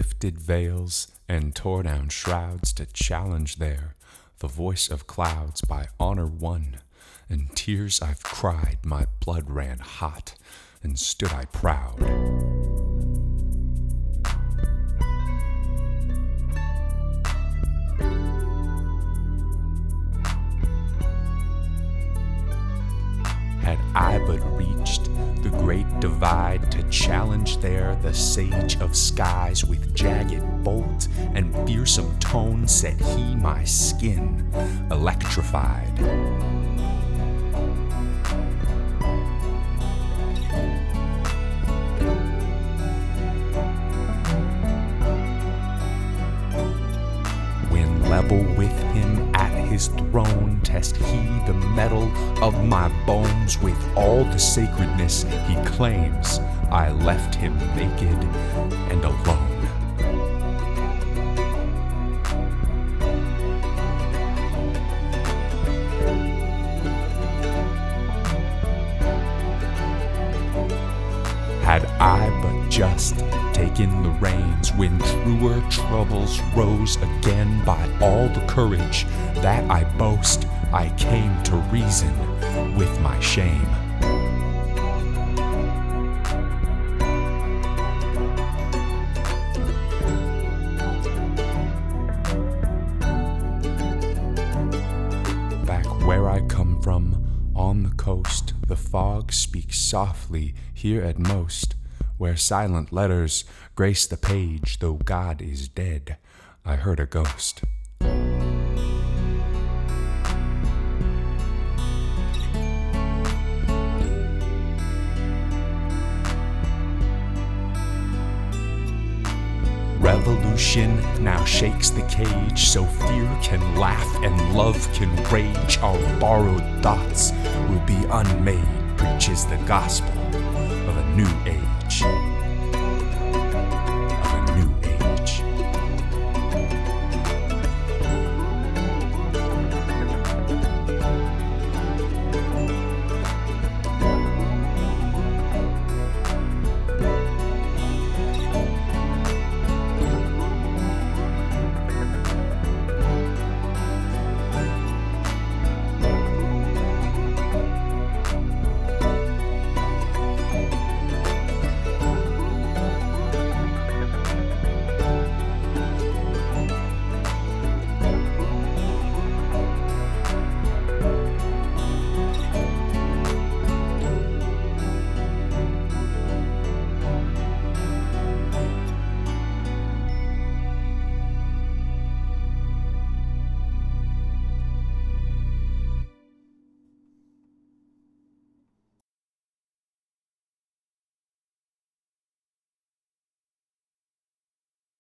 lifted veils and tore down shrouds to challenge there the voice of clouds by honor won. And tears I've cried, my blood ran hot, and stood I proud. Had I but reached the great divide to challenge there the sage of skies with jagged bolt and fearsome tone, set he my skin electrified. When level with him at his throne, test he the metal of my bones with all the sacredness he claims. I left him naked and alone. Had I but just taken the reins when truer troubles rose again, by all the courage that I boast, I came to reason with my shame. Back where I come from, on the coast, the fog speaks softly here at most, where silent letters grace the page, though God is dead, I heard a ghost. Revolution now shakes the cage, so fear can laugh and love can rage. Our borrowed thoughts will be unmade, preaches the gospel of a new age.